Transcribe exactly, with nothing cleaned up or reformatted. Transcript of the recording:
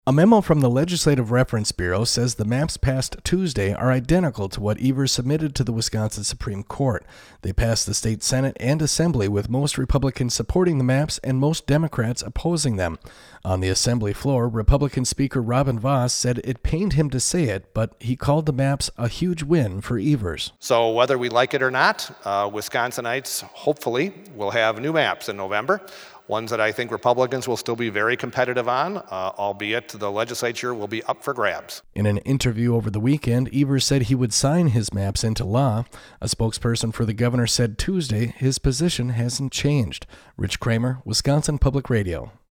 A memo from the Legislative Reference Bureau says the maps passed Tuesday are identical to what Evers submitted to the Wisconsin Supreme Court. They passed the state Senate and Assembly, with most Republicans supporting the maps and most Democrats opposing them. On the Assembly floor, Republican Speaker Robin Vos said it pained him to say it, but he called the maps a huge win for Evers. So whether we like it or not, uh, Wisconsinites hopefully will have new maps in November. Ones that I think Republicans will still be very competitive on, uh, albeit the legislature will be up for grabs. In an interview over the weekend, Evers said he would sign his maps into law. A spokesperson for the governor said Tuesday his position hasn't changed. Rich Kramer, Wisconsin Public Radio.